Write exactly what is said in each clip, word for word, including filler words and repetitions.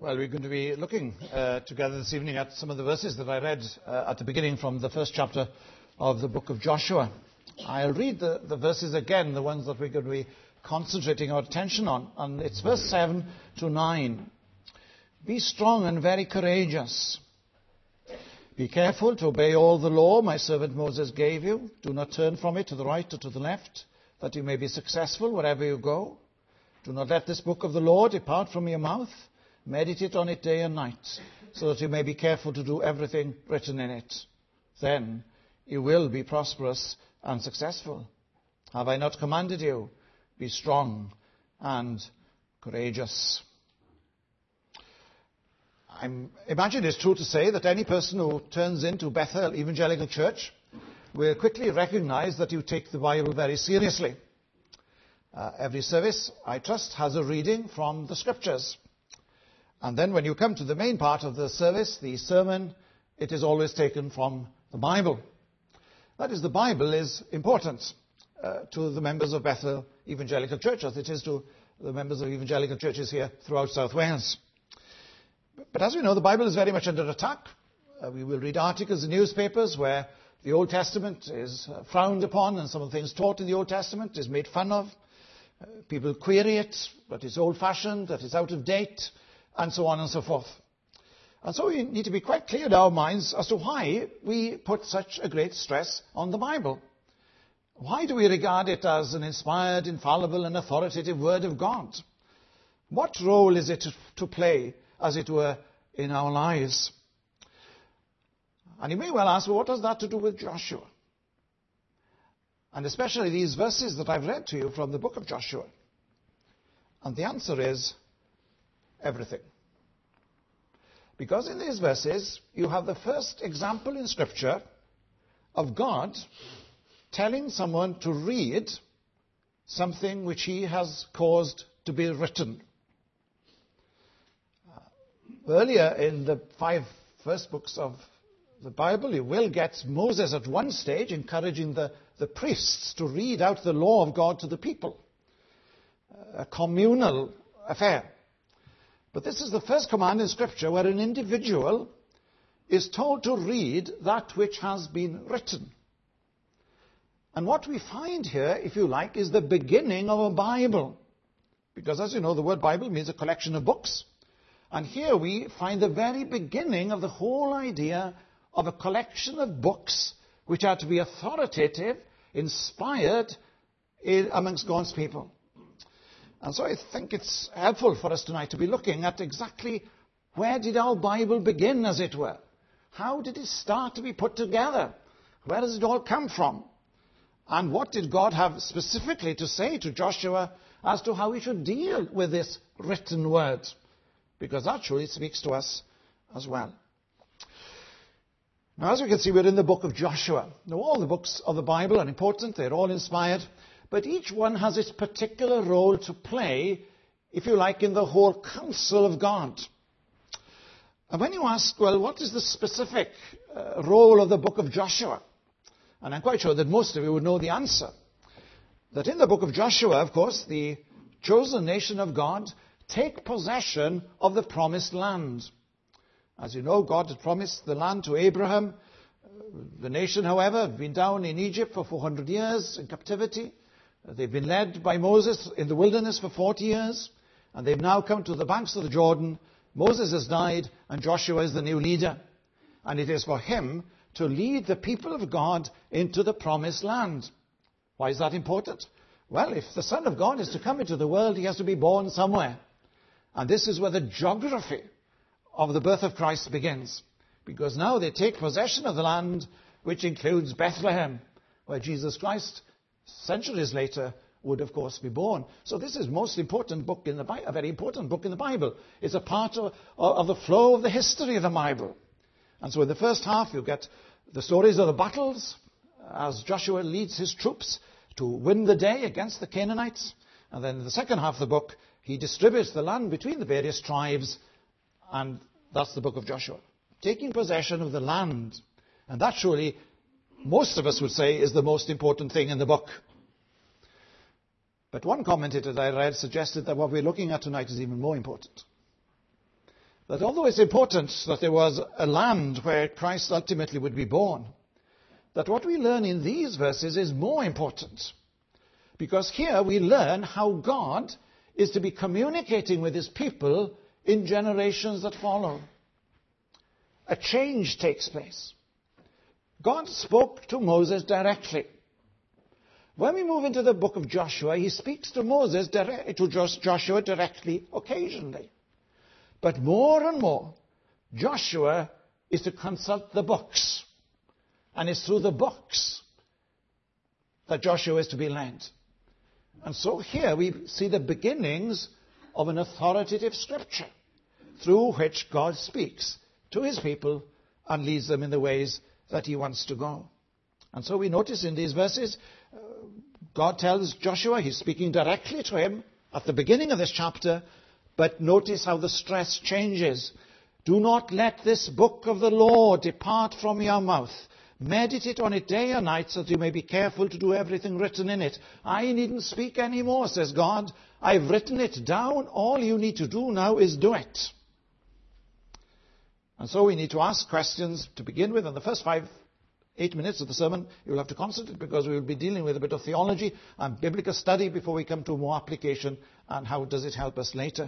Well, we're going to be looking uh, together this evening at some of the verses that I read uh, at the beginning from the first chapter of the book of Joshua. I'll read the, the verses again, the ones that we're going to be concentrating our attention on. And it's verse seven to nine. Be strong and very courageous. Be careful to obey all the law my servant Moses gave you. Do not turn from it to the right or to the left, that you may be successful wherever you go. Do not let this book of the law depart from your mouth. Meditate on it day and night, so that you may be careful to do everything written in it. Then you will be prosperous and successful. Have I not commanded you? Be strong and courageous. I imagine it's true to say that any person who turns into Bethel Evangelical Church will quickly recognize that you take the Bible very seriously. Uh, every service, I trust, has a reading from the Scriptures. And then when you come to the main part of the service, the sermon, it is always taken from the Bible. That is, the Bible is important uh, to the members of Bethel Evangelical Church, as it is to the members of evangelical churches here throughout South Wales. But as we know, the Bible is very much under attack. Uh, we will read articles in newspapers where the Old Testament is uh, frowned upon, and some of the things taught in the Old Testament is made fun of. Uh, people query it, that it's old-fashioned, that it's out of date, and so on and so forth. And so we need to be quite clear in our minds as to why we put such a great stress on the Bible. Why do we regard it as an inspired, infallible, and authoritative Word of God? What role is it to, to play, as it were, in our lives? And you may well ask, well, what has that to do with Joshua? And especially these verses that I've read to you from the book of Joshua. And the answer is everything. Because in these verses, you have the first example in Scripture of God telling someone to read something which he has caused to be written. Uh, earlier in the five first books of the Bible, you will get Moses at one stage encouraging the, the priests to read out the law of God to the people. A communal affair. But this is the first command in Scripture where an individual is told to read that which has been written. And what we find here, if you like, is the beginning of a Bible. Because as you know, the word Bible means a collection of books. And here we find the very beginning of the whole idea of a collection of books which are to be authoritative, inspired in, amongst God's people. And so I think it's helpful for us tonight to be looking at exactly where did our Bible begin, as it were? How did it start to be put together? Where does it all come from? And what did God have specifically to say to Joshua as to how we should deal with this written word? Because that surely speaks to us as well. Now, as we can see, we're in the book of Joshua. Now, all the books of the Bible are important. They're all inspired. But each one has its particular role to play, if you like, in the whole counsel of God. And when you ask, well, what is the specific uh, role of the book of Joshua? And I'm quite sure that most of you would know the answer. That in the book of Joshua, of course, the chosen nation of God take possession of the promised land. As you know, God had promised the land to Abraham. The nation, however, had been down in Egypt for four hundred years in captivity. They've been led by Moses in the wilderness for forty years, and they've now come to the banks of the Jordan. Moses has died, and Joshua is the new leader. And it is for him to lead the people of God into the promised land. Why is that important? Well, if the Son of God is to come into the world, he has to be born somewhere. And this is where the geography of the birth of Christ begins. Because now they take possession of the land, which includes Bethlehem, where Jesus Christ centuries later would of course be born. So this is most important book in the Bible, a very important book in the Bible. It's a part of, of the flow of the history of the Bible. And so in the first half you get the stories of the battles as Joshua leads his troops to win the day against the Canaanites. And then in the second half of the book he distributes the land between the various tribes, and that's the book of Joshua. Taking possession of the land. And that surely most of us would say is the most important thing in the book. But one commentator that I read suggested that what we're looking at tonight is even more important. that although it's important that there was a land where Christ ultimately would be born, that what we learn in these verses is more important. Because here we learn how God is to be communicating with his people in generations that follow. A change takes place. God spoke to Moses directly. When we move into the book of Joshua, he speaks to Moses, direct, to Joshua directly occasionally. But more and more, Joshua is to consult the books. And it's through the books that Joshua is to be led. And so here we see the beginnings of an authoritative scripture through which God speaks to his people and leads them in the ways that he wants to go. And so we notice in these verses, uh, God tells Joshua, he's speaking directly to him at the beginning of this chapter, but notice how the stress changes. Do not let this book of the law depart from your mouth. Meditate on it day and night so that you may be careful to do everything written in it. I needn't speak anymore, says God. I've written it down. All you need to do now is do it. And so we need to ask questions to begin with. In the first five, eight minutes of the sermon, you'll have to concentrate because we will be dealing with a bit of theology and biblical study before we come to more application and how does it help us later.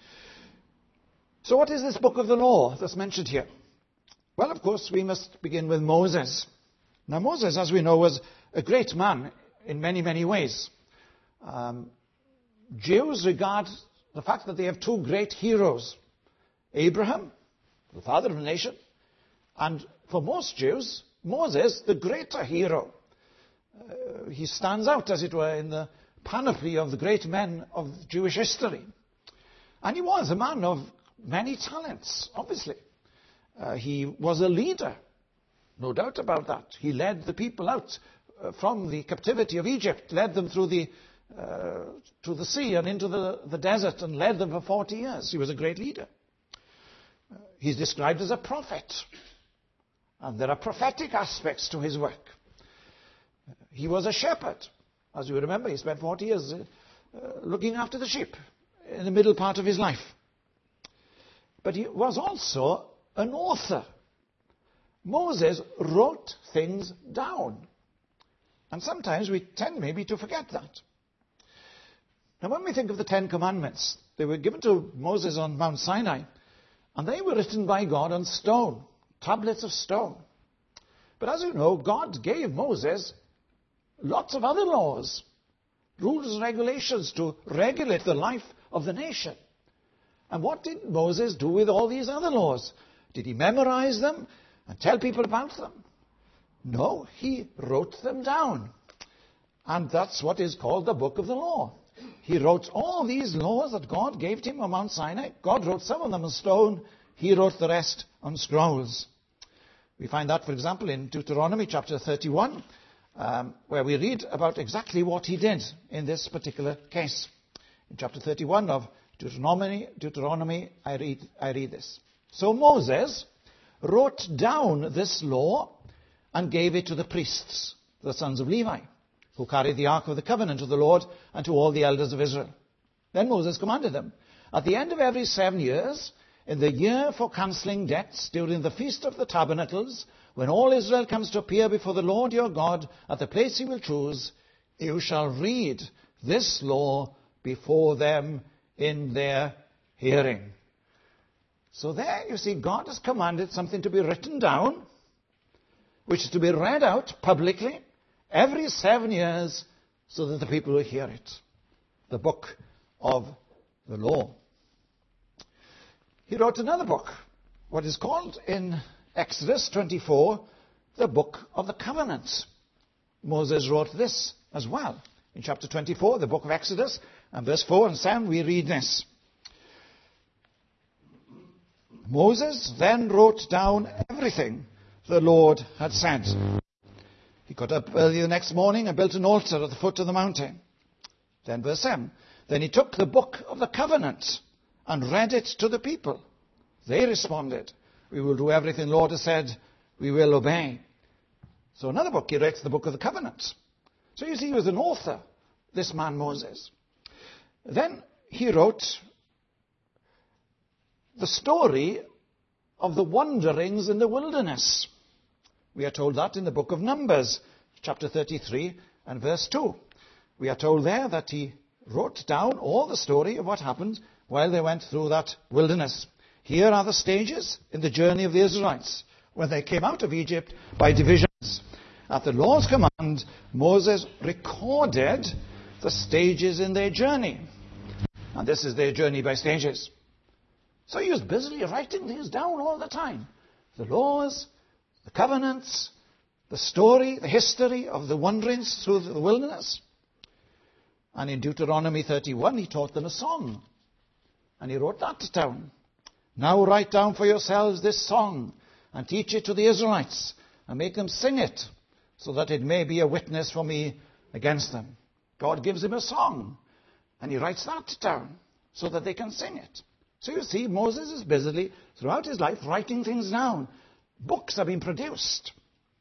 So what is this book of the law that's mentioned here? Well, of course, we must begin with Moses. Now, Moses, as we know, was a great man in many, many ways. Um, Jews regard the fact that they have two great heroes, Abraham, the father of the nation, and for most Jews, Moses, the greater hero. Uh, he stands out, as it were, in the panoply of the great men of Jewish history. And he was a man of many talents, obviously. Uh, he was a leader, no doubt about that. He led the people out uh, from the captivity of Egypt, led them through the uh, to the sea and into the, the desert and led them for forty years. He was a great leader. Uh, he's described as a prophet, and there are prophetic aspects to his work. Uh, he was a shepherd. As you remember, he spent forty years uh, uh, looking after the sheep in the middle part of his life. But he was also an author. Moses wrote things down. And sometimes we tend maybe to forget that. Now when we think of the Ten Commandments, they were given to Moses on Mount Sinai, and they were written by God on stone, tablets of stone. But as you know, God gave Moses lots of other laws, rules and regulations to regulate the life of the nation. And what did Moses do with all these other laws? Did he memorize them and tell people about them? No, he wrote them down. And that's what is called the book of the law. He wrote all these laws that God gave to him on Mount Sinai. God wrote some of them on stone. He wrote the rest on scrolls. We find that, for example, in Deuteronomy chapter thirty-one, um, where we read about exactly what he did in this particular case. In chapter thirty-one of Deuteronomy, Deuteronomy I read, I read this. So Moses wrote down this law and gave it to the priests, the sons of Levi, who carried the ark of the covenant of the Lord, and to all the elders of Israel. Then Moses commanded them, at the end of every seven years, in the year for cancelling debts, during the feast of the tabernacles, when all Israel comes to appear before the Lord your God at the place he will choose, you shall read this law before them in their hearing. So there you see, God has commanded something to be written down, which is to be read out publicly every seven years so that the people will hear it. The book of the law. He wrote another book, what is called in Exodus twenty-four, the book of the covenant. Moses wrote this as well. In chapter twenty-four, the book of Exodus, and verse four and seven, we read this. Moses then wrote down everything the Lord had said. He got up early the next morning and built an altar at the foot of the mountain. Then verse seven. Then he took the book of the covenant and read it to the people. They responded, we will do everything the Lord has said, we will obey. So another book, he writes the book of the covenant. So you see, he was an author, this man Moses. Then he wrote the story of the wanderings in the wilderness. We are told that in the book of Numbers, chapter thirty-three and verse two. We are told there that he wrote down all the story of what happened while they went through that wilderness. Here are the stages in the journey of the Israelites when they came out of Egypt by divisions. At the Lord's command, Moses recorded the stages in their journey. And this is their journey by stages. So he was busily writing things down all the time. The laws, the covenants, the story, the history of the wanderings through the wilderness. And in Deuteronomy thirty-one, he taught them a song. And he wrote that down. Now write down for yourselves this song and teach it to the Israelites and make them sing it so that it may be a witness for me against them. God gives him a song and he writes that down so that they can sing it. So you see, Moses is busily, throughout his life, writing things down. Books have been produced.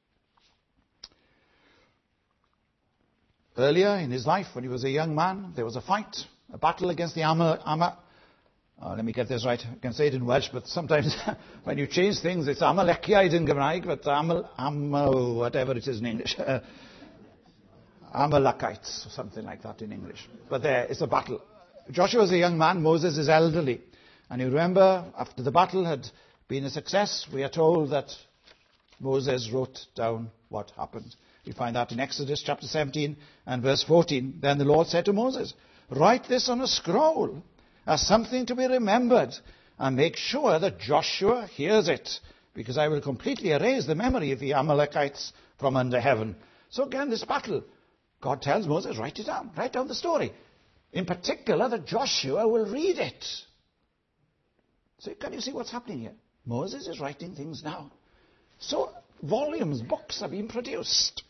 Earlier in his life, when he was a young man, there was a fight, a battle against the Amal... Amal oh, let me get this right. I can say it in Welsh, but sometimes when you change things, it's Amaleciaid in Gymraeg, but Amal... Amal... whatever it is in English. Amalekites, or something like that in English. But there, it's a battle. Joshua is a young man, Moses is elderly. And you remember, after the battle had been a success, we are told that Moses wrote down what happened. We find that in Exodus chapter seventeen and verse fourteen. Then the Lord said to Moses, write this on a scroll as something to be remembered, and make sure that Joshua hears it, because I will completely erase the memory of the Amalekites from under heaven. So again, this battle, God tells Moses, write it down, write down the story. In particular, that Joshua will read it. So can you see what's happening here? Moses is writing things down. So volumes, books are being produced.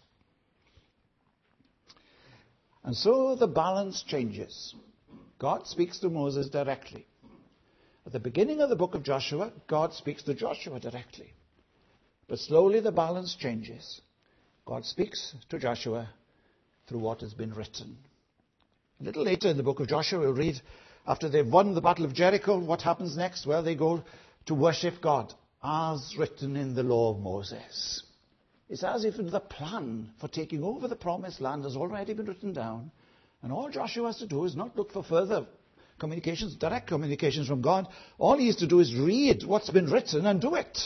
And so the balance changes. God speaks to Moses directly. At the beginning of the book of Joshua, God speaks to Joshua directly. But slowly the balance changes. God speaks to Joshua through what has been written. A little later in the book of Joshua, we'll read, after they've won the battle of Jericho, what happens next? Well, they go to worship God, as written in the law of Moses. It's as if the plan for taking over the promised land has already been written down. And all Joshua has to do is not look for further communications, direct communications from God. All he has to do is read what's been written and do it.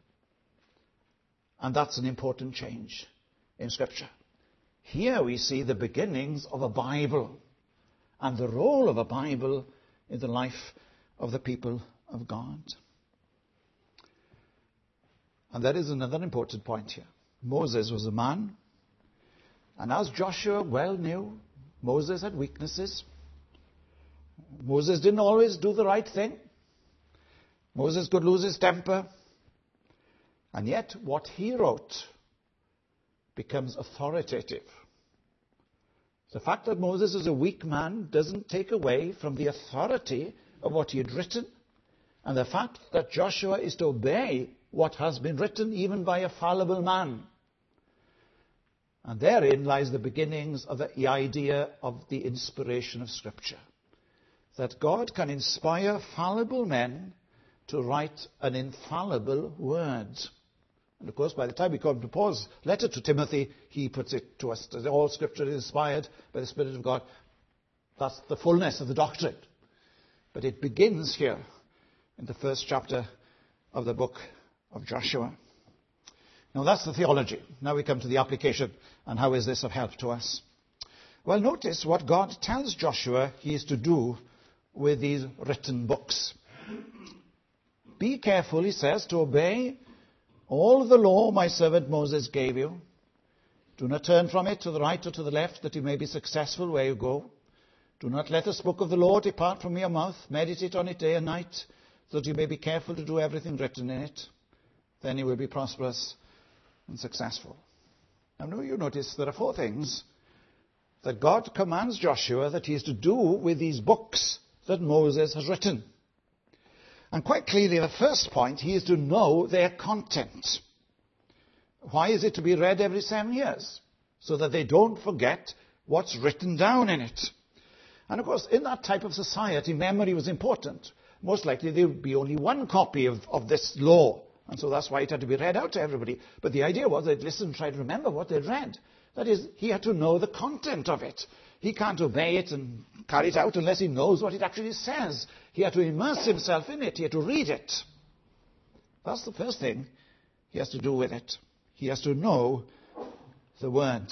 And that's an important change in Scripture. Here we see the beginnings of a Bible and the role of a Bible in the life of the people of God. And there is another important point here. Moses was a man, and as Joshua well knew, Moses had weaknesses. Moses didn't always do the right thing. Moses could lose his temper. And yet what he wrote becomes authoritative. The fact that Moses is a weak man doesn't take away from the authority of what he had written, and the fact that Joshua is to obey what has been written even by a fallible man. And therein lies the beginnings of the idea of the inspiration of Scripture. That God can inspire fallible men to write an infallible word. And of course, by the time we come to Paul's letter to Timothy, he puts it to us that all Scripture is inspired by the Spirit of God. That's the fullness of the doctrine. But it begins here in the first chapter of the book of Joshua. Now that's the theology. Now we come to the application, and how is this of help to us? Well, notice what God tells Joshua he is to do with these written books. Be careful, he says, to obey all the law my servant Moses gave you. Do not turn from it to the right or to the left, that you may be successful where you go. Do not let this book of the law depart from your mouth. Meditate on it day and night, so that you may be careful to do everything written in it. Then you will be prosperous and successful. Now you notice there are four things that God commands Joshua that he is to do with these books that Moses has written. And quite clearly, the first point, he is to know their content. Why is it to be read every seven years? So that they don't forget what's written down in it. And of course, in that type of society, memory was important. most likely there would be only one copy of, of this law. And so that's why it had to be read out to everybody. But the idea was they'd listen and try to remember what they'd read. That is, he had to know the content of it. He can't obey it and carry it out unless he knows what it actually says. He had to immerse himself in it. He had to read it. That's the first thing he has to do with it. He has to know the word.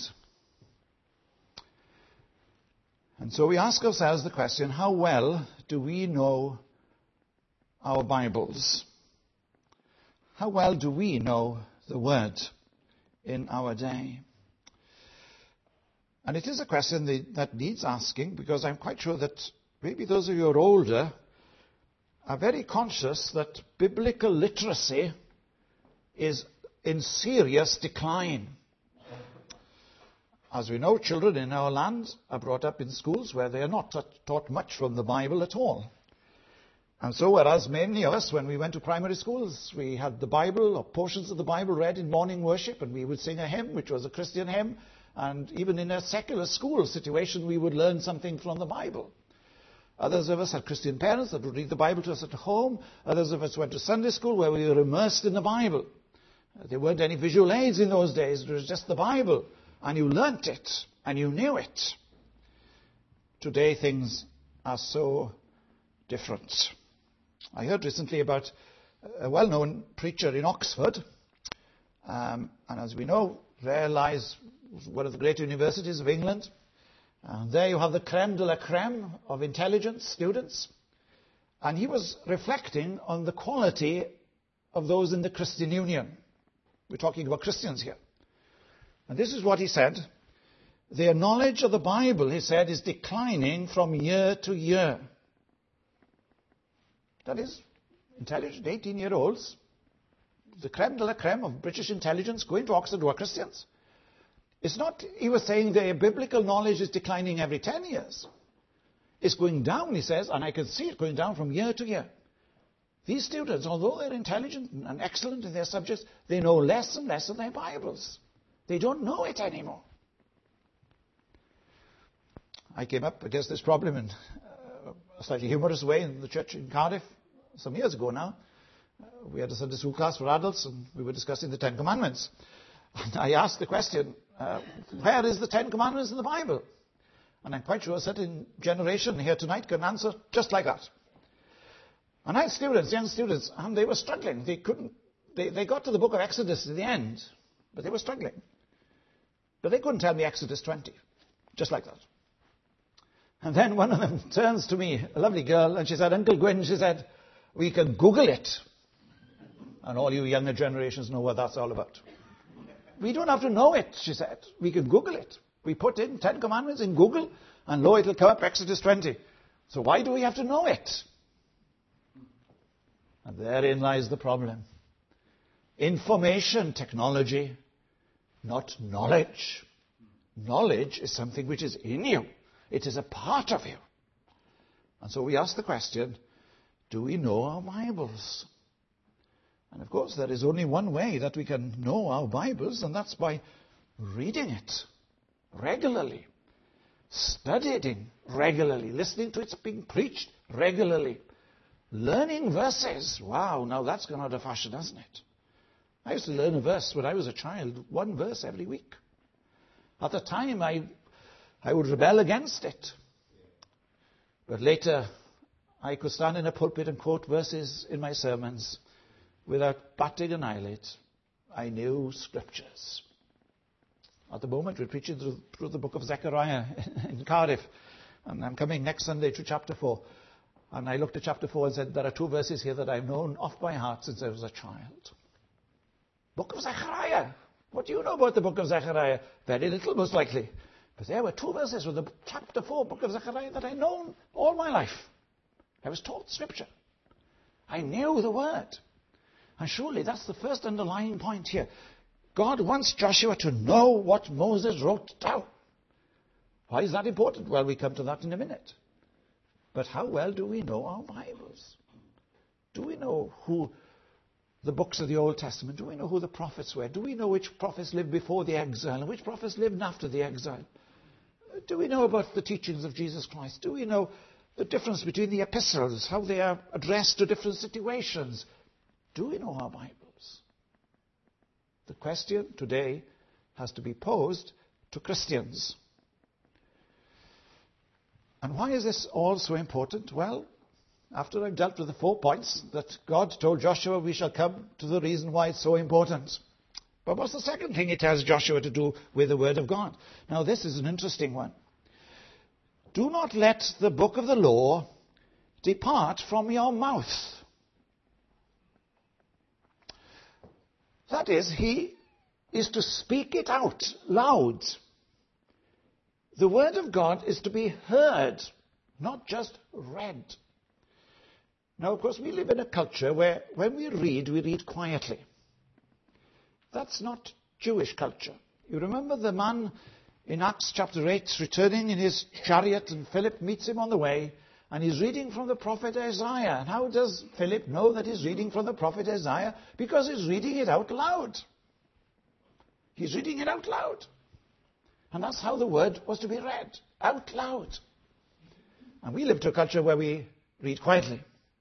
And so we ask ourselves the question, how well do we know our Bibles? How well do we know the word in our day? And it is a question that needs asking, because I'm quite sure that maybe those of you who are older are very conscious that biblical literacy is in serious decline. As we know, children in our land are brought up in schools where they are not taught much from the Bible at all. And so, whereas many of us, when we went to primary schools, we had the Bible or portions of the Bible read in morning worship, and we would sing a hymn, which was a Christian hymn, and even in a secular school situation, we would learn something from the Bible. Others of us had Christian parents that would read the Bible to us at home. Others of us went to Sunday school where we were immersed in the Bible. There weren't any visual aids in those days. It was just the Bible. And you learnt it, and you knew it. Today things are so different. I heard recently about a well-known preacher in Oxford. Um, and as we know, there lies one of the great universities of England. And there you have the creme de la creme of intelligent students. And he was reflecting on the quality of those in the Christian Union. We're talking about Christians here. And this is what he said. Their knowledge of the Bible, he said, is declining from year to year. That is, intelligent eighteen-year-olds, the creme de la creme of British intelligence, going to Oxford who are Christians. It's not, he was saying their biblical knowledge is declining every ten years. It's going down, he says, and I can see it going down from year to year. These students, although they're intelligent and excellent in their subjects, they know less and less of their Bibles. They don't know it anymore. I came up against this problem in a slightly humorous way in the church in Cardiff some years ago now. We had a Sunday school class for adults and we were discussing the Ten Commandments. And I asked the question, uh, where is the Ten Commandments in the Bible? And I'm quite sure a certain generation here tonight can answer just like that. And I had students, young students, and they were struggling. They couldn't, they, they got to the book of Exodus at the end, but they were struggling. But they couldn't tell me Exodus twenty, just like that. And then one of them turns to me, a lovely girl, and she said, Uncle Gwyn, she said, we can Google it. And all you younger generations know what that's all about. We don't have to know it, she said. We can Google it. We put in Ten Commandments in Google, and lo, it'll come up Exodus twenty. So why do we have to know it? And therein lies the problem. Information technology, not knowledge. Knowledge is something which is in you. It is a part of you. And so we ask the question, do we know our Bibles? And of course, there is only one way that we can know our Bibles, and that's by reading it regularly, studying regularly, listening to it being preached regularly, learning verses. Wow, now that's gone out of fashion, hasn't it? I used to learn a verse when I was a child, one verse every week. At the time, I, I would rebel against it. But later, I could stand in a pulpit and quote verses in my sermons without batting an eyelid. I knew scriptures. At the moment, we're preaching through, through the book of Zechariah in Cardiff. And I'm coming next Sunday to chapter four. And I looked at chapter four and said, there are two verses here that I've known off by heart since I was a child. Book of Zechariah. What do you know about the book of Zechariah? Very little, most likely. But there were two verses from the chapter four, book of Zechariah, that I'd known all my life. I was taught Scripture. I knew the Word. And surely that's the first underlying point here. God wants Joshua to know what Moses wrote down. Why is that important? Well, we come to that in a minute. But how well do we know our Bibles? Do we know who the books of the Old Testament, do we know who the prophets were? Do we know which prophets lived before the exile and which prophets lived after the exile? Do we know about the teachings of Jesus Christ? Do we know the difference between the epistles, how they are addressed to different situations. Do we know our Bibles? The question today has to be posed to Christians. And why is this all so important? Well, after I've dealt with the four points that God told Joshua, we shall come to the reason why it's so important. But what's the second thing he tells Joshua to do with the word of God? Now, this is an interesting one. Do not let the book of the law depart from your mouth. That is, he is to speak it out loud. The word of God is to be heard, not just read. Now, of course, we live in a culture where when we read, we read quietly. That's not Jewish culture. You remember the man in Acts chapter eight, returning in his chariot, and Philip meets him on the way, and he's reading from the prophet Isaiah. And how does Philip know that he's reading from the prophet Isaiah? Because he's reading it out loud. He's reading it out loud. And that's how the word was to be read, out loud. And we live to a culture where we read quietly.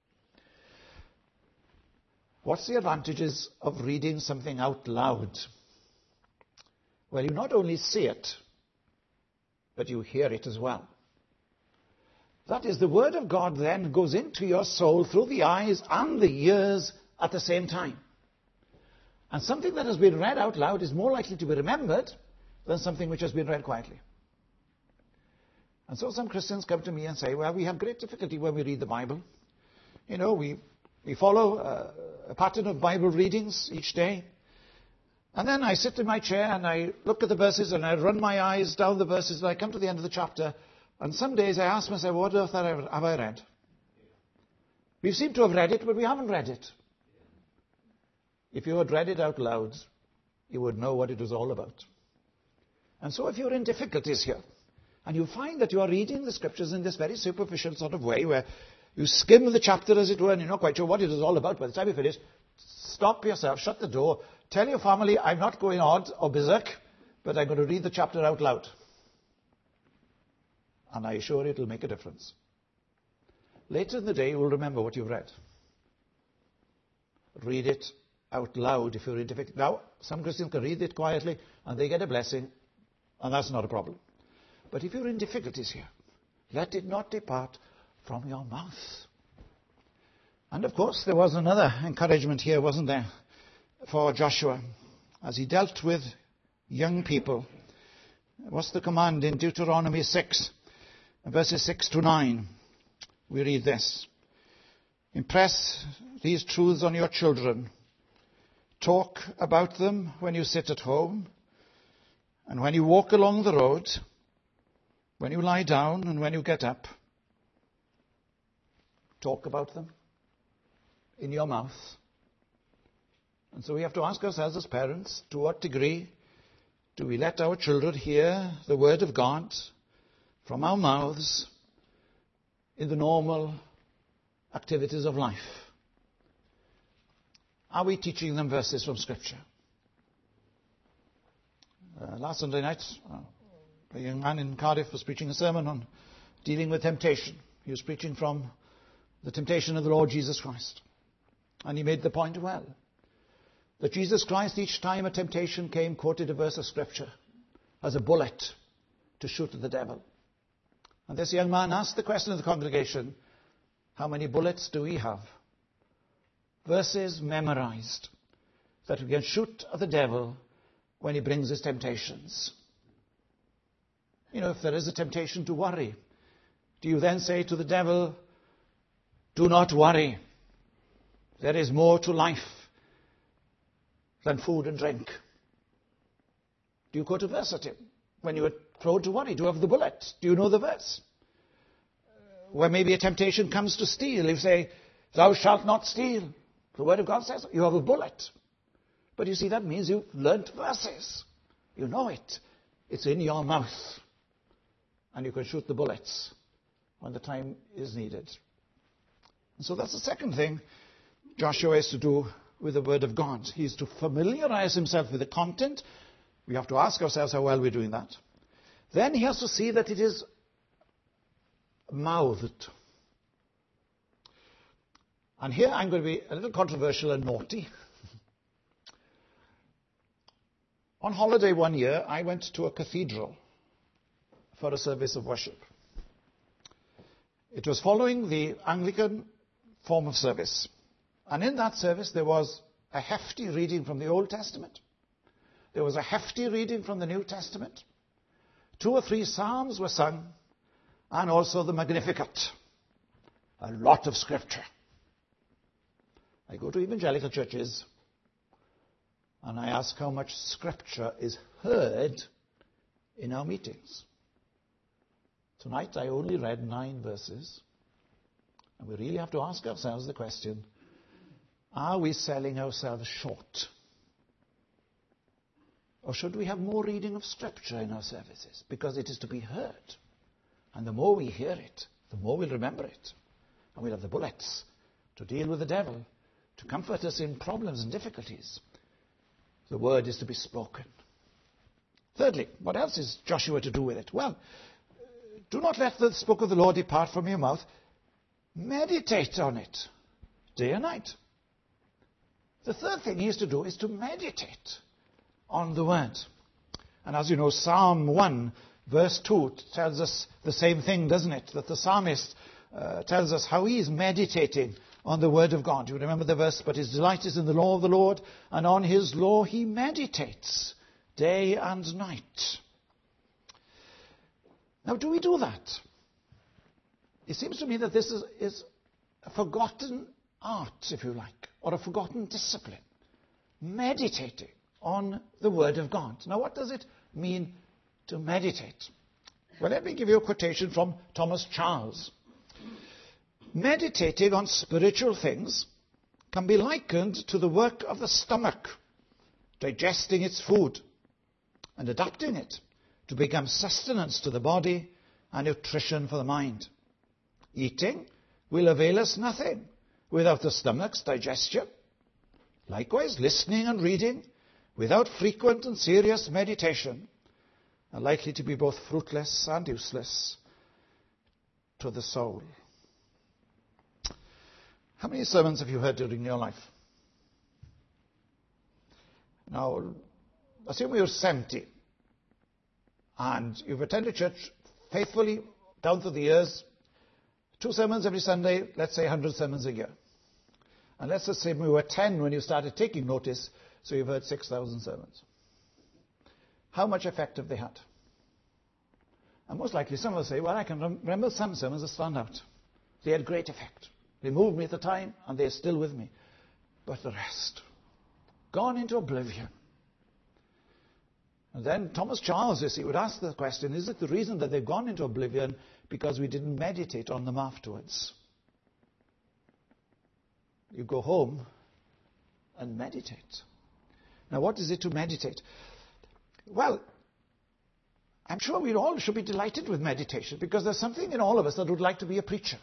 What's the advantages of reading something out loud? Well, you not only see it, but you hear it as well. That is, the word of God then goes into your soul through the eyes and the ears at the same time. And something that has been read out loud is more likely to be remembered than something which has been read quietly. And so some Christians come to me and say, well, we have great difficulty when we read the Bible. You know, we, we follow a, a pattern of Bible readings each day. And then I sit in my chair and I look at the verses and I run my eyes down the verses and I come to the end of the chapter. And some days I ask myself, what earth have I read? We seem to have read it, but we haven't read it. If you had read it out loud, you would know what it was all about. And so if you're in difficulties here, and you find that you are reading the scriptures in this very superficial sort of way, where you skim the chapter, as it were, and you're not quite sure what it is all about, by the time you finish, stop yourself, shut the door, tell your family, I'm not going odd or berserk, but I'm going to read the chapter out loud. And I assure you it will make a difference. Later in the day, you will remember what you've read. Read it out loud if you're in difficulty. Now, some Christians can read it quietly, and they get a blessing, and that's not a problem. But if you're in difficulties here, let it not depart from your mouth. And of course, there was another encouragement here, wasn't there, for Joshua, as he dealt with young people. What's the command in Deuteronomy six, verses six to nine? We read this. Impress these truths on your children. Talk about them when you sit at home, and when you walk along the road, when you lie down and when you get up. Talk about them in your mouth. And so we have to ask ourselves as parents, to what degree do we let our children hear the word of God from our mouths in the normal activities of life? Are we teaching them verses from Scripture? Uh, last Sunday night, uh, a young man in Cardiff was preaching a sermon on dealing with temptation. He was preaching from the temptation of the Lord Jesus Christ. And he made the point well, that Jesus Christ, each time a temptation came, quoted a verse of Scripture as a bullet to shoot at the devil. And this young man asked the question of the congregation, how many bullets do we have? Verses memorized that we can shoot at the devil when he brings his temptations. You know, if there is a temptation to worry, do you then say to the devil, do not worry. There is more to life than food and drink. Do you quote a verse at him when you are prone to worry? Do you have the bullet? Do you know the verse? Where maybe a temptation comes to steal, you say, thou shalt not steal. The word of God says you have a bullet. But you see, that means you've learnt verses. You know it. It's in your mouth. And you can shoot the bullets when the time is needed. And so that's the second thing Joshua is to do with the word of God. He is to familiarize himself with the content. We have to ask ourselves how well we're doing that. Then he has to see that it is mouthed. And here I'm going to be a little controversial and naughty. On holiday one year, I went to a cathedral for a service of worship. It was following the Anglican form of service. And in that service, there was a hefty reading from the Old Testament. There was a hefty reading from the New Testament. Two or three psalms were sung, and also the Magnificat. A lot of scripture. I go to evangelical churches, and I ask how much scripture is heard in our meetings. Tonight I only read nine verses, and we really have to ask ourselves the question, are we selling ourselves short? Or should we have more reading of scripture in our services? Because it is to be heard. And the more we hear it, the more we'll remember it. And we'll have the bullets to deal with the devil, to comfort us in problems and difficulties. The word is to be spoken. Thirdly, what else is Joshua to do with it? Well, do not let the book of the law depart from your mouth. Meditate on it day and night. The third thing he is to do is to meditate on the word. And as you know, Psalm one, verse two tells us the same thing, doesn't it? That the psalmist uh, tells us how he is meditating on the word of God. You remember the verse, but his delight is in the law of the Lord, and on his law he meditates day and night. Now, do we do that? It seems to me that this is, is a forgotten art, if you like, or a forgotten discipline. Meditating on the Word of God. Now, what does it mean to meditate? Well, let me give you a quotation from Thomas Charles. Meditating on spiritual things can be likened to the work of the stomach, digesting its food and adapting it to become sustenance to the body and nutrition for the mind. Eating will avail us nothing without the stomach's digestion. Likewise, listening and reading without frequent and serious meditation are likely to be both fruitless and useless to the soul. How many sermons have you heard during your life? Now, assume you're seventy and you've attended church faithfully down through the years, two sermons every Sunday, let's say one hundred sermons a year. And let's just say we were ten when you started taking notice, so you've heard six thousand sermons. How much effect have they had? And most likely some will say, well, I can remember some sermons that stand out. They had great effect. They moved me at the time, and they're still with me. But the rest, gone into oblivion. And then Thomas Charles, you see, would ask the question, is it the reason that they've gone into oblivion because we didn't meditate on them afterwards? You go home and meditate. Now, what is it to meditate? Well, I'm sure we all should be delighted with meditation because there's something in all of us that would like to be a preacher.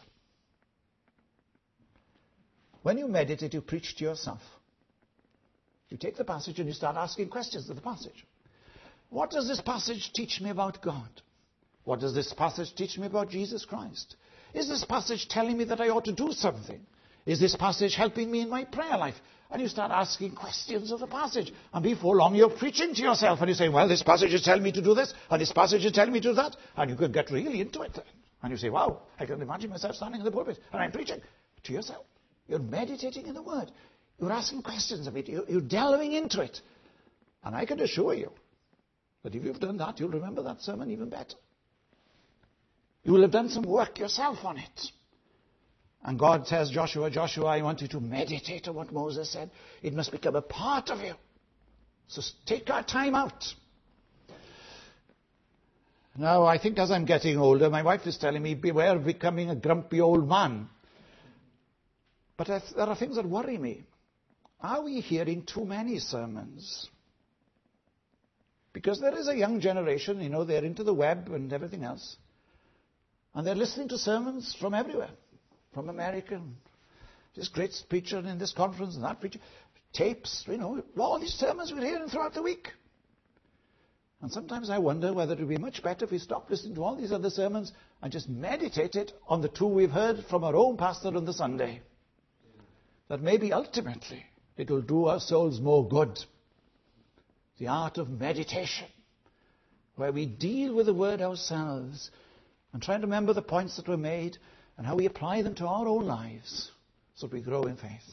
When you meditate, you preach to yourself. You take the passage and you start asking questions of the passage. What does this passage teach me about God? What does this passage teach me about Jesus Christ? Is this passage telling me that I ought to do something? Is this passage helping me in my prayer life? And you start asking questions of the passage. And before long, you're preaching to yourself. And you say, well, this passage is telling me to do this. And this passage is telling me to do that. And you could get really into it then. And you say, wow, I can imagine myself standing in the pulpit. And I'm preaching to yourself. You're meditating in the Word. You're asking questions of it. You're delving into it. And I can assure you that if you've done that, you'll remember that sermon even better. You will have done some work yourself on it. And God says, Joshua, Joshua, I want you to meditate on what Moses said. It must become a part of you. So take our time out. Now, I think as I'm getting older, my wife is telling me, beware of becoming a grumpy old man. But there are things that worry me. Are we hearing too many sermons? Because there is a young generation, you know, they're into the web and everything else. And they're listening to sermons from everywhere. From America. This great preacher in this conference and that preacher. Tapes, you know, all these sermons we're hearing throughout the week. And sometimes I wonder whether it would be much better if we stopped listening to all these other sermons and just meditated on the two we've heard from our own pastor on the Sunday. that maybe ultimately it will do our souls more good. The art of meditation, where we deal with the word ourselves and try and remember the points that were made and how we apply them to our own lives so that we grow in faith.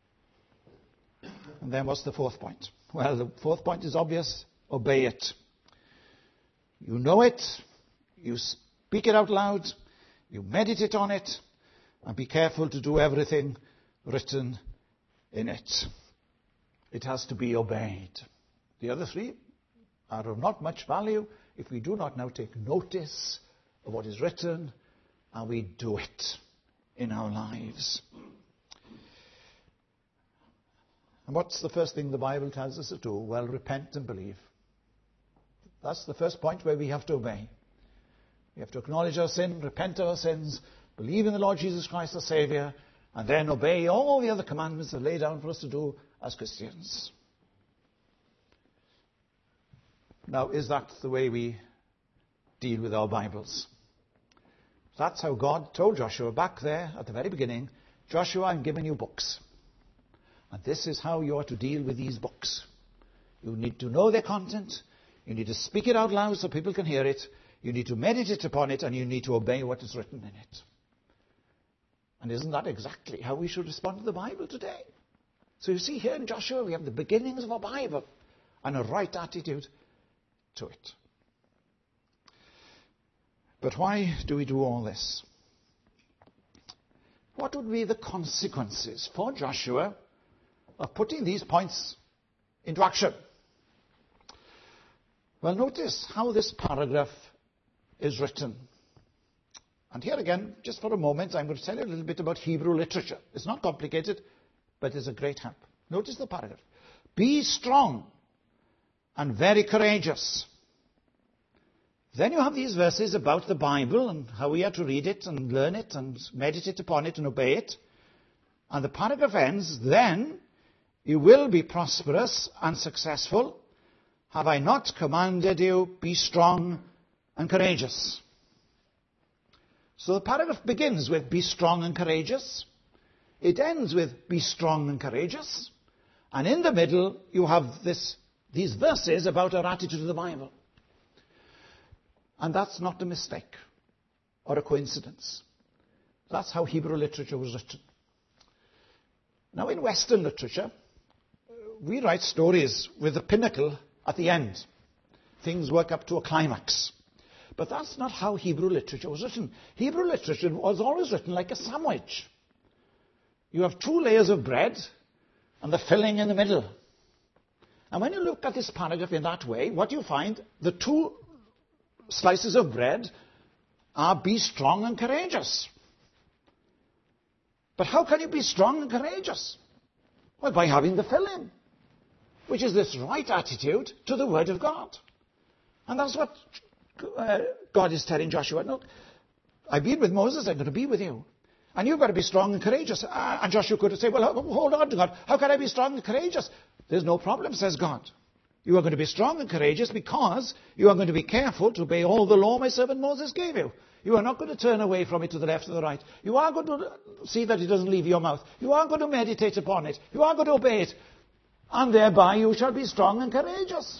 And then what's the fourth point? Well, the fourth point is obvious. Obey it. You know it. You speak it out loud. You meditate on it. And be careful to do everything written in it. It has to be obeyed. The other three are of not much value if we do not now take notice of what is written and we do it in our lives. And what's the first thing the Bible tells us to do? Well, repent and believe. That's the first point where we have to obey. We have to acknowledge our sin, repent of our sins, believe in the Lord Jesus Christ as Saviour, and then obey all the other commandments that are laid down for us to do as Christians. Now, is that the way we deal with our Bibles? That's how God told Joshua back there at the very beginning, Joshua, I'm giving you books. And this is how you are to deal with these books. You need to know their content. You need to speak it out loud so people can hear it. You need to meditate upon it, and you need to obey what is written in it. And isn't that exactly how we should respond to the Bible today? So you see here in Joshua, we have the beginnings of a Bible and a right attitude to it. But why do we do all this? What would be the consequences for Joshua of putting these points into action? Well, notice how this paragraph is written. And here again, just for a moment, I'm going to tell you a little bit about Hebrew literature. It's not complicated, but it's a great help. Notice the paragraph. Be strong and very courageous. Then you have these verses about the Bible and how we are to read it and learn it and meditate upon it and obey it. And the paragraph ends, then you will be prosperous and successful. Have I not commanded you, be strong and courageous? So the paragraph begins with be strong and courageous. It ends with be strong and courageous. And in the middle you have this, these verses about our attitude to the Bible. And that's not a mistake or a coincidence. That's how Hebrew literature was written. Now in Western literature, we write stories with the pinnacle at the end. Things work up to a climax. But that's not how Hebrew literature was written. Hebrew literature was always written like a sandwich. You have two layers of bread and the filling in the middle. And when you look at this paragraph in that way, what you find, the two slices of bread are be strong and courageous. But how can you be strong and courageous? Well, by having the filling, which is this right attitude to the Word of God. And that's what uh, God is telling Joshua. Look, I've been with Moses, I'm going to be with you. And you've got to be strong and courageous. Uh, and Joshua could say, well, hold on to God. How can I be strong and courageous? There's no problem, says God. You are going to be strong and courageous because you are going to be careful to obey all the law my servant Moses gave you. You are not going to turn away from it to the left or the right. You are going to see that it doesn't leave your mouth. You are going to meditate upon it. You are going to obey it. And thereby you shall be strong and courageous.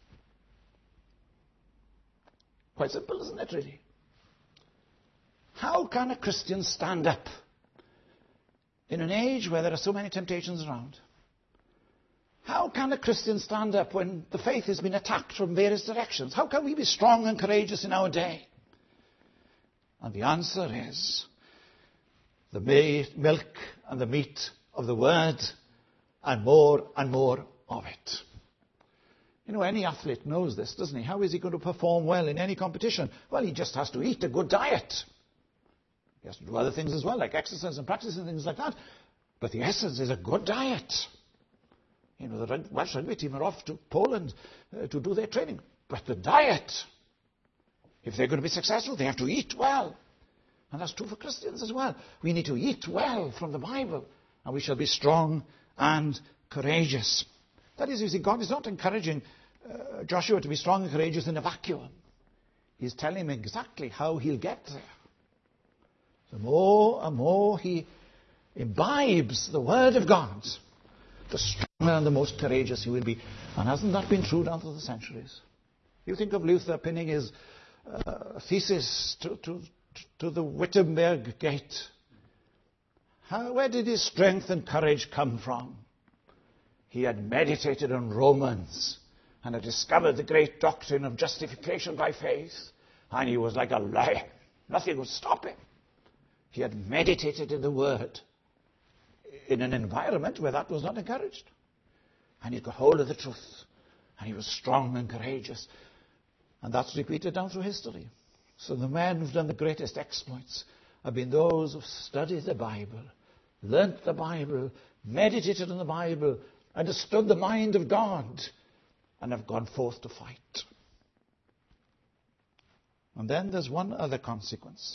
Quite simple, isn't it, really? How can a Christian stand up in an age where there are so many temptations around? How can a Christian stand up when the faith has been attacked from various directions? How can we be strong and courageous in our day? And the answer is the milk and the meat of the Word, and more and more of it. You know, any athlete knows this, doesn't he? How is he going to perform well in any competition? Well, he just has to eat a good diet. He has to do other things as well, like exercise and practice and things like that. But the essence is a good diet. You know, the Welsh rugby team are off to Poland uh, to do their training. But the diet, if they're going to be successful, they have to eat well. And that's true for Christians as well. We need to eat well from the Bible, and we shall be strong and courageous. That is, you see, God is not encouraging uh, Joshua to be strong and courageous in a vacuum. He's telling him exactly how he'll get there. The more and more he imbibes the Word of God, the stronger and the most courageous he will be. And hasn't that been true down through the centuries? You think of Luther pinning his uh, thesis to, to, to the Wittenberg gate. How, where did his strength and courage come from? He had meditated on Romans and had discovered the great doctrine of justification by faith. And he was like a lion. Nothing would stop him. He had meditated in the Word in an environment where that was not encouraged. And he got hold of the truth. And he was strong and courageous. And that's repeated down through history. So the men who've done the greatest exploits have been those who've studied the Bible, learnt the Bible, meditated on the Bible, understood the mind of God, and have gone forth to fight. And then there's one other consequence.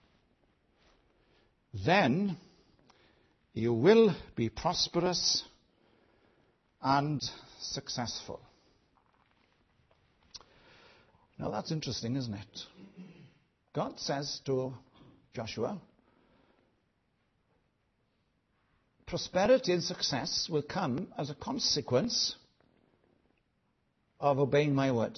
Then you will be prosperous and successful. Now that's interesting, isn't it? God says to Joshua, prosperity and success will come as a consequence of obeying my word.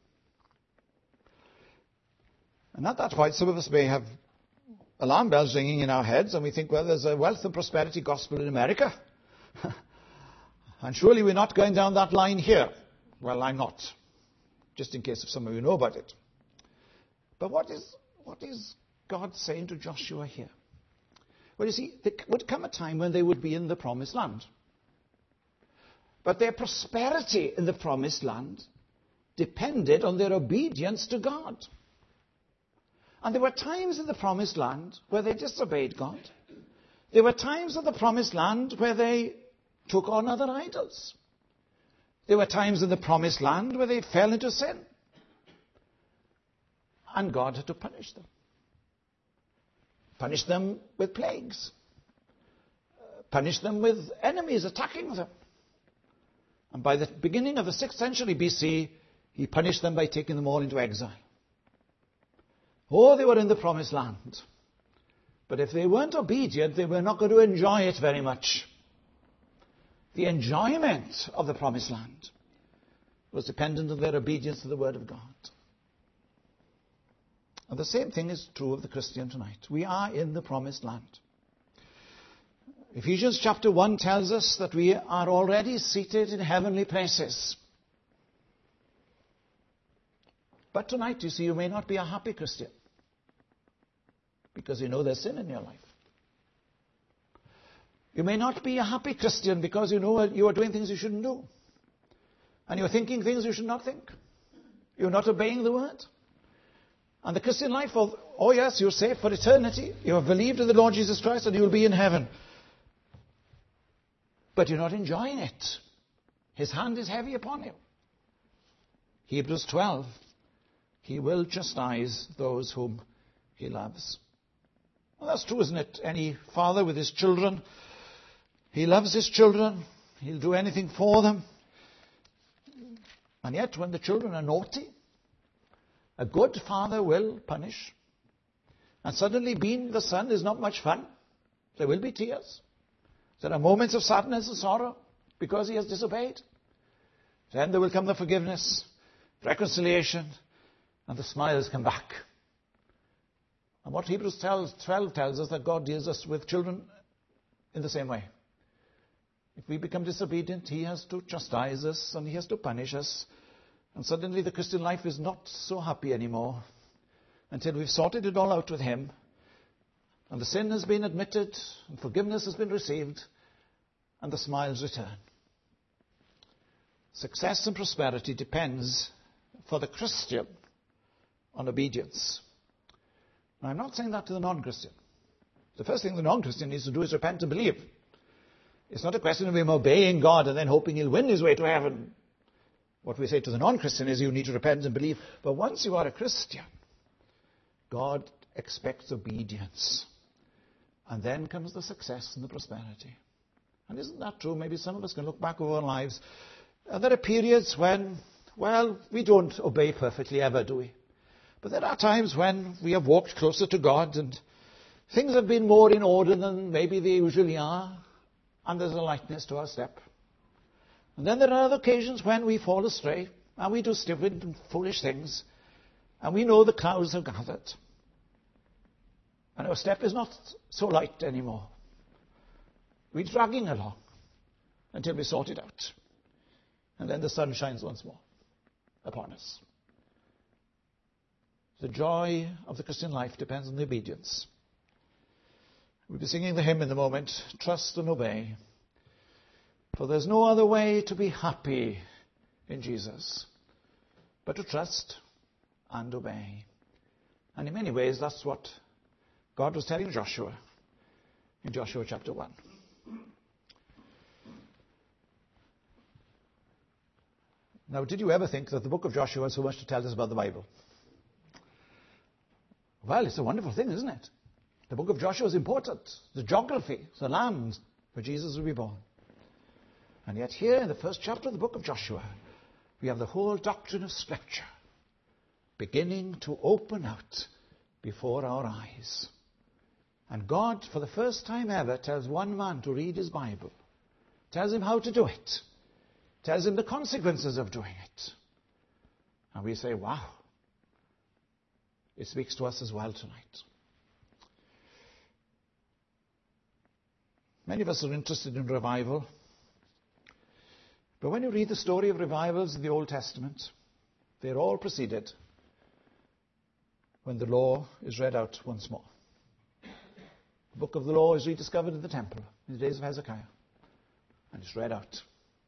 And at that point, some of us may have alarm bells ringing in our heads, and we think, well, there's a wealth and prosperity gospel in America. And surely we're not going down that line here. Well, I'm not. Just in case if some of you know about it. But what is, what is God saying to Joshua here? Well, you see, there would come a time when they would be in the promised land. But their prosperity in the promised land depended on their obedience to God. And there were times in the promised land where they disobeyed God. There were times in the promised land where they took on other idols. There were times in the promised land where they fell into sin. And God had to punish them. Punish them with plagues. Punish them with enemies attacking them. And by the beginning of the sixth century B C, he punished them by taking them all into exile. Oh, they were in the promised land. But if they weren't obedient, they were not going to enjoy it very much. The enjoyment of the promised land was dependent on their obedience to the Word of God. And the same thing is true of the Christian tonight. We are in the promised land. Ephesians chapter one tells us that we are already seated in heavenly places. But tonight, you see, you may not be a happy Christian because you know there's sin in your life. You may not be a happy Christian because you know you are doing things you shouldn't do. And you're thinking things you should not think. You're not obeying the Word. And the Christian life, of, oh yes, you're saved for eternity. You have believed in the Lord Jesus Christ and you'll be in heaven. But you're not enjoying it. His hand is heavy upon you. Hebrews twelve. He will chastise those whom he loves. Well, that's true, isn't it? Any father with his children, he loves his children. He'll do anything for them. And yet, when the children are naughty, a good father will punish. And suddenly, being the son is not much fun. There will be tears. There are moments of sadness and sorrow because he has disobeyed. Then there will come the forgiveness, reconciliation, and the smiles come back. And what Hebrews twelve tells us, that God deals us with children in the same way. If we become disobedient, he has to chastise us and he has to punish us. And suddenly the Christian life is not so happy anymore until we've sorted it all out with him. And the sin has been admitted and forgiveness has been received and the smiles return. Success and prosperity depends for the Christian on obedience. Now, I'm not saying that to the non-Christian. The first thing the non-Christian needs to do is repent and believe. It's not a question of him obeying God and then hoping he'll win his way to heaven. What we say to the non-Christian is you need to repent and believe. But once you are a Christian, God expects obedience. And then comes the success and the prosperity. And isn't that true? Maybe some of us can look back over our lives. And there are periods when, well, we don't obey perfectly ever, do we? But there are times when we have walked closer to God and things have been more in order than maybe they usually are, and there's a lightness to our step. And then there are other occasions when we fall astray, and we do stupid and foolish things, and we know the clouds have gathered. And our step is not so light anymore. We're dragging along until we sort it out. And then the sun shines once more upon us. The joy of the Christian life depends on the obedience. We'll be singing the hymn in a moment, Trust and Obey. For there's no other way to be happy in Jesus but to trust and obey. And in many ways, that's what God was telling Joshua in Joshua chapter one. Now, did you ever think that the book of Joshua has so much to tell us about the Bible? Well, it's a wonderful thing, isn't it? The book of Joshua is important. The geography, the land where Jesus will be born. And yet here in the first chapter of the book of Joshua, we have the whole doctrine of Scripture beginning to open out before our eyes. And God, for the first time ever, tells one man to read his Bible, tells him how to do it, tells him the consequences of doing it. And we say, wow, it speaks to us as well tonight. Many of us are interested in revival. But when you read the story of revivals in the Old Testament, they're all preceded when the law is read out once more. The book of the law is rediscovered in the temple in the days of Hezekiah, and it's read out.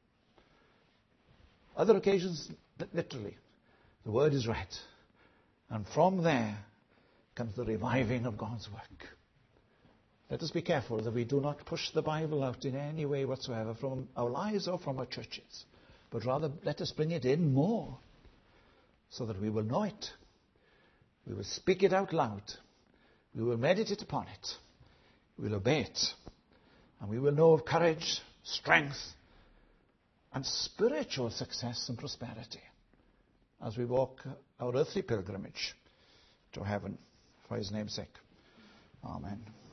Other occasions, literally, the word is read, and from there comes the reviving of God's work. Let us be careful that we do not push the Bible out in any way whatsoever from our lives or from our churches, but rather let us bring it in more so that we will know it. We will speak it out loud. We will meditate upon it. We will obey it. And we will know of courage, strength, and spiritual success and prosperity as we walk our earthly pilgrimage to heaven for his name's sake. Amen.